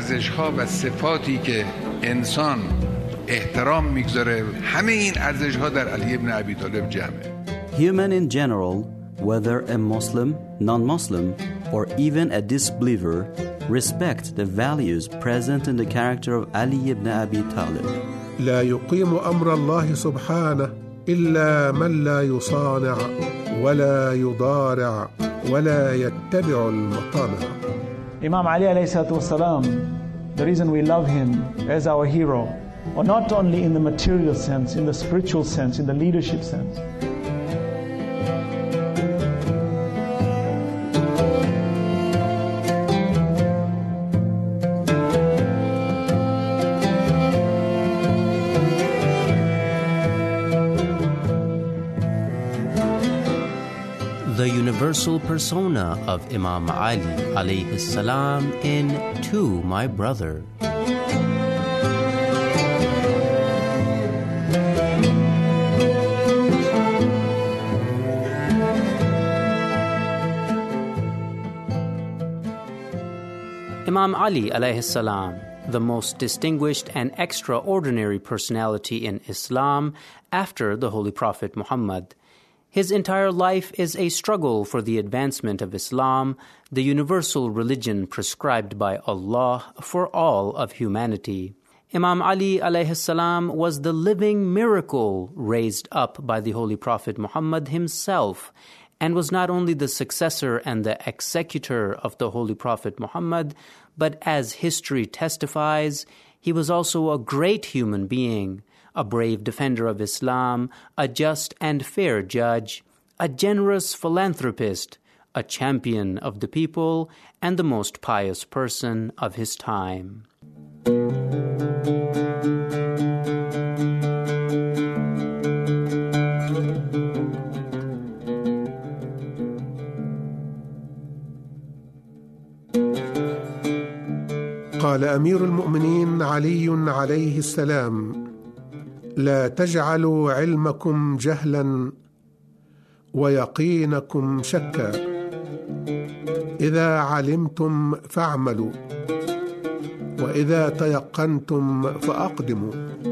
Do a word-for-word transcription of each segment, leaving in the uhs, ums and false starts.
ارزش‌ها و صفاتی که انسان احترام میگذاره، همه این ارزش‌ها در علی ابن ابی طالب جمعه. Human in general, whether a Muslim, non-Muslim, or even a disbeliever, respect the values present in the character of Ali ibn Abi Talib. لا يقيم أمر الله سبحانه إلا من لا يصانع ولا يضارع ولا يتبع المطامع. Imam Ali alayhi salatu wasalam, the reason we love him as our hero, or not only in the material sense, in the spiritual sense, in the leadership sense. The universal persona of Imam Ali alayhi salam in To My Brother. Imam Ali alayhi salam, the most distinguished and extraordinary personality in Islam after the Holy Prophet Muhammad. His entire life is a struggle for the advancement of Islam, the universal religion prescribed by Allah for all of humanity. Imam Ali alayhi salam was the living miracle raised up by the Holy Prophet Muhammad himself, and was not only the successor and the executor of the Holy Prophet Muhammad, but as history testifies, he was also a great human being, a brave defender of Islam, a just and fair judge, a generous philanthropist, a champion of the people, and the most pious person of his time. قال أمير المؤمنين علي عليه السلام: لا تجعلوا علمكم جهلا ويقينكم شكا، إذا علمتم فاعملوا، وإذا تيقنتم فأقدموا.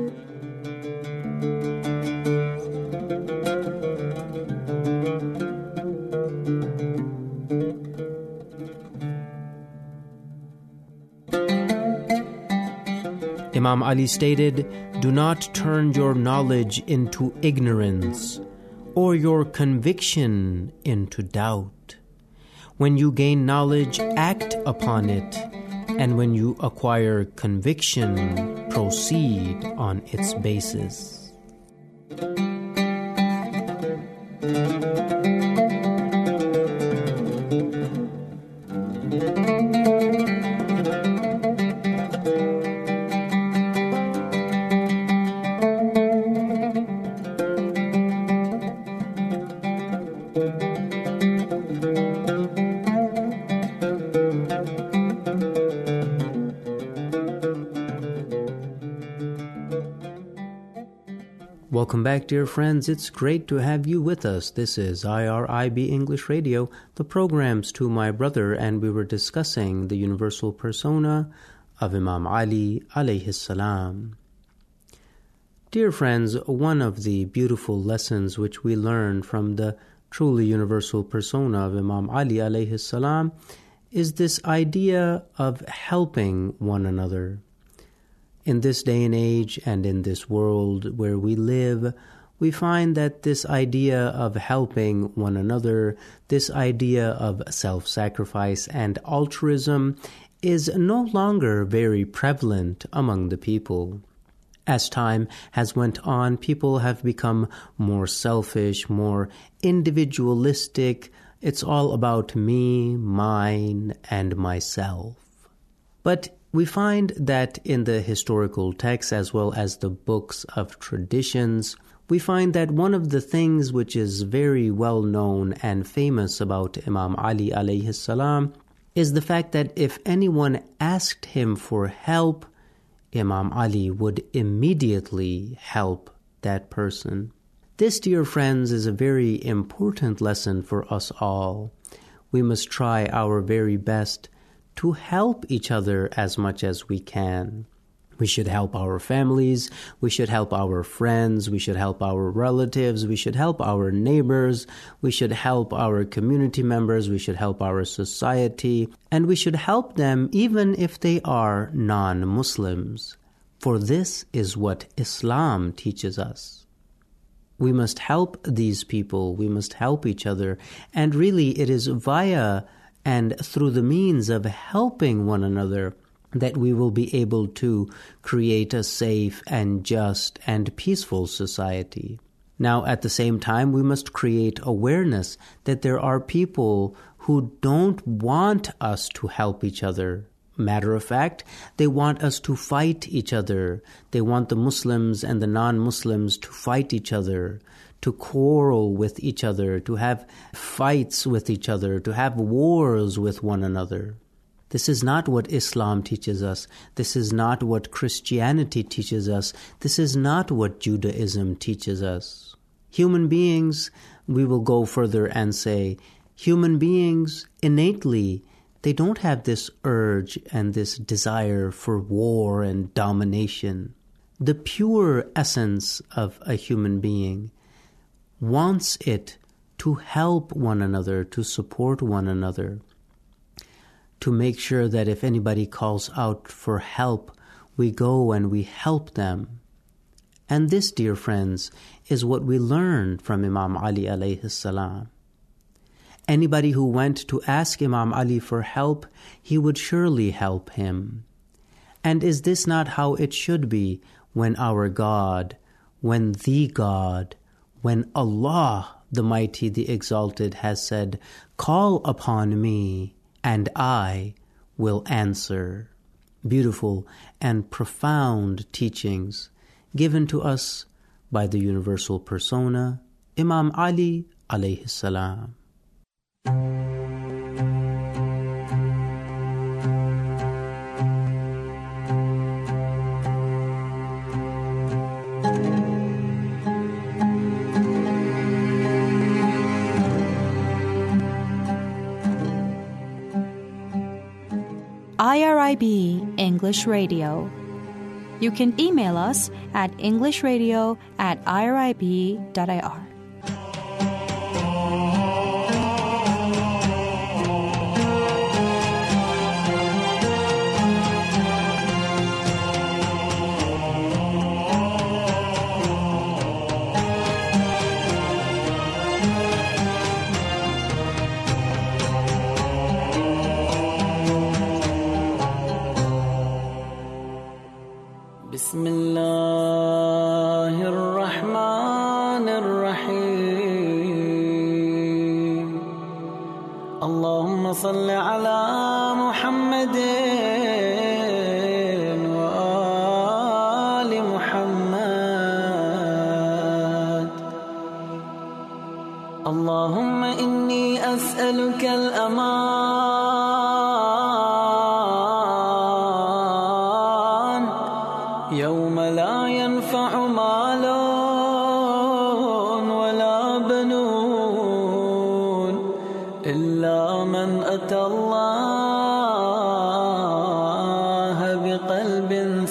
Imam Ali stated, "Do not turn your knowledge into ignorance, or your conviction into doubt. When you gain knowledge, act upon it, and when you acquire conviction, proceed on its basis." Welcome back, dear friends. It's great to have you with us. This is I R I B English Radio, the programs To My Brother, and we were discussing the universal persona of Imam Ali alayhi salam. Dear friends, one of the beautiful lessons which we learn from the truly universal persona of Imam Ali alayhi salam is this idea of helping one another. In this day and age and in this world where we live, we find that this idea of helping one another, this idea of self-sacrifice and altruism is no longer very prevalent among the people. As time has went on, people have become more selfish, more individualistic. It's all about me, mine, and myself. But we find that in the historical texts as well as the books of traditions, we find that one of the things which is very well known and famous about Imam Ali alayhi salam is the fact that if anyone asked him for help, Imam Ali would immediately help that person. This, dear friends, is a very important lesson for us all. We must try our very best to help each other as much as we can. We should help our families, we should help our friends, we should help our relatives, we should help our neighbors, we should help our community members, we should help our society, and we should help them even if they are non-Muslims. For this is what Islam teaches us. We must help these people, we must help each other, and really it is via and through the means of helping one another that we will be able to create a safe and just and peaceful society. Now, at the same time, we must create awareness that there are people who don't want us to help each other. Matter of fact, they want us to fight each other. They want the Muslims and the non-Muslims to fight each other, to quarrel with each other, to have fights with each other, to have wars with one another. This is not what Islam teaches us. This is not what Christianity teaches us. This is not what Judaism teaches us. Human beings, we will go further and say, human beings innately, they don't have this urge and this desire for war and domination. The pure essence of a human being wants it to help one another, to support one another, to make sure that if anybody calls out for help, we go and we help them. And this, dear friends, is what we learned from Imam Ali alayhi salam. Anybody who went to ask Imam Ali for help, he would surely help him. And is this not how it should be when our God, when the God, when Allah, the Mighty, the Exalted, has said, "Call upon me, and I will answer"? Beautiful and profound teachings given to us by the universal persona, Imam Ali alayhi salam. I R I B English Radio. You can email us at englishradio at irib dot I R. بسم الله الرحمن الرحيم اللهم صل على محمد وآل محمد اللهم إني أسألك الأمان يوم لا ينفع مال ولا بنون إلا من أتى الله بقلب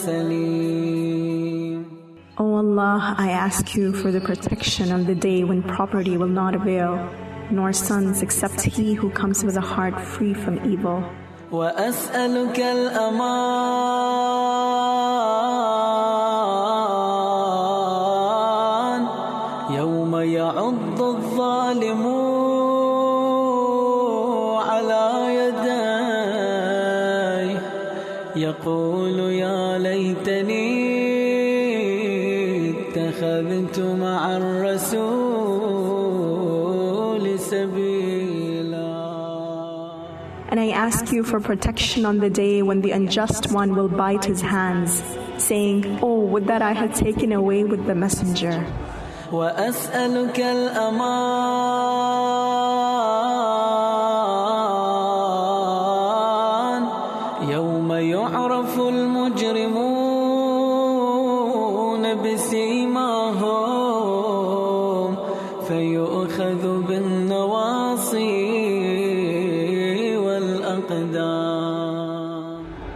سليم. O Allah, I ask you for the protection on the day when property will not avail, nor sons except he who comes with a heart free from evil. وأسألك الأمان يوم يعض الظالم على يديه يقول يا ليتني اتخذت مع الرسول سبيلا. And I ask you for protection on the day when the unjust one will bite his hands, saying, "Oh, would that I had taken away with the messenger." وأسألك الأمان يوم يعرف المجرمون بسيماهم فيؤخذ بالنواصي والأقدام.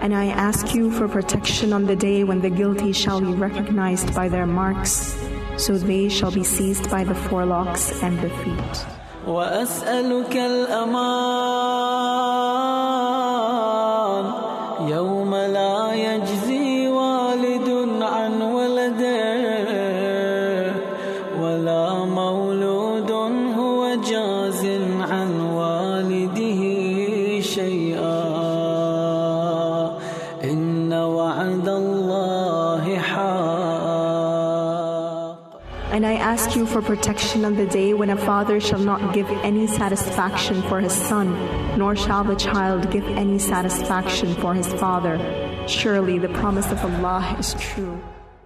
And I ask you for protection on the day when the guilty shall be recognized by their marks, so they shall be seized by the forelocks and the feet. وأسألك الأمان يوم لا يجزي والد عن ولده ولا مولود هو جاز عن والده شيئا إن وعد الله حق. And I ask you for protection on the day when a father shall not give any satisfaction for his son, nor shall the child give any satisfaction for his father. Surely the promise of Allah is true.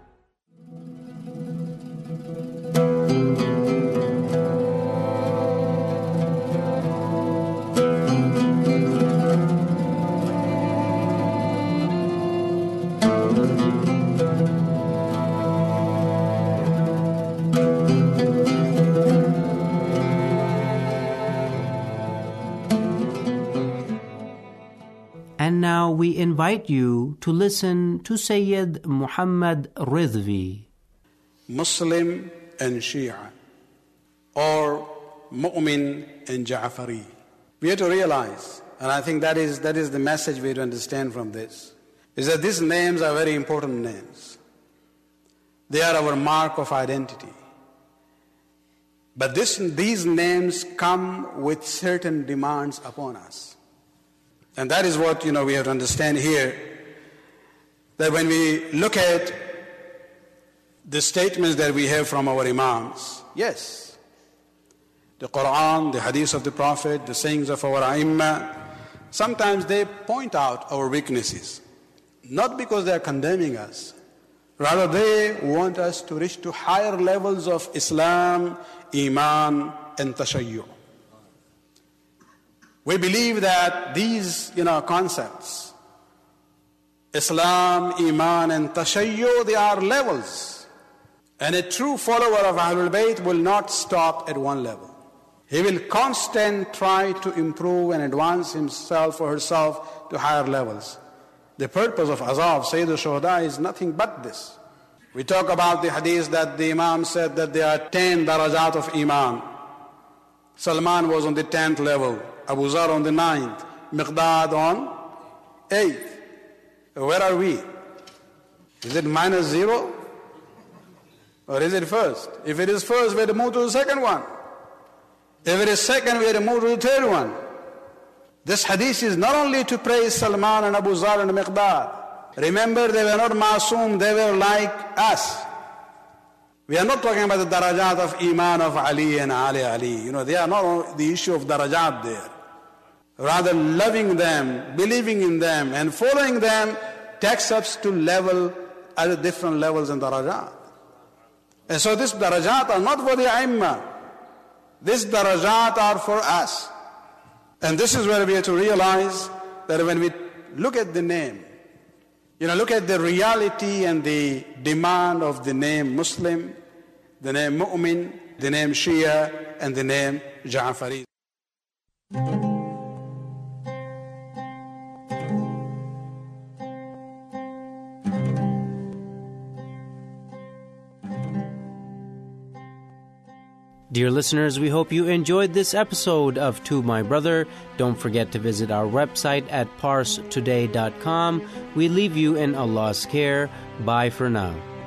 And now we invite you to listen to Sayyid Muhammad Ridvi. Muslim and Shia, or Mu'min and Ja'fari. We have to realize, and I think that is, that is the message we have to understand from this, is that these names are very important names. They are our mark of identity. But this, these names come with certain demands upon us. And that is what, you know, we have to understand here, that when we look at the statements that we have from our imams, yes, the Quran, the hadith of the Prophet, the sayings of our A'immah, sometimes they point out our weaknesses, not because they are condemning us, rather they want us to reach to higher levels of Islam, Iman, and Tashayyu'. We believe that these, you know, concepts, Islam, Iman, and Tashayyu', they are levels. And a true follower of Ahlul Bayt will not stop at one level. He will constantly try to improve and advance himself or herself to higher levels. The purpose of Azab, Sayyid al-Shuhada, is nothing but this. We talk about the hadith that the Imam said that there are ten darajat of Iman. Salman was on the tenth level. Abu Zar on the ninth, Miqdad on eighth. Where are we? Is it minus zero? Or is it first? If it is first, we have to move to the second one. If it is second, we have to move to the third one. This hadith is not only to praise Salman and Abu Zar and Miqdad. Remember, they were not masoom, they were like us. We are not talking about the darajat of Iman of Ali and Ali Ali. You know, they are not the issue of darajat there. Rather, loving them, believing in them, and following them takes us to level, at different levels in darajat. And so these darajat are not for the A'immah. These darajat are for us. And this is where we have to realize that when we look at the name, you know, look at the reality and the demand of the name Muslim, the name Mu'min, the name Shia, and the name Ja'fari. Dear listeners, we hope you enjoyed this episode of To My Brother. Don't forget to visit our website at parse today dot com. We leave you in Allah's care. Bye for now.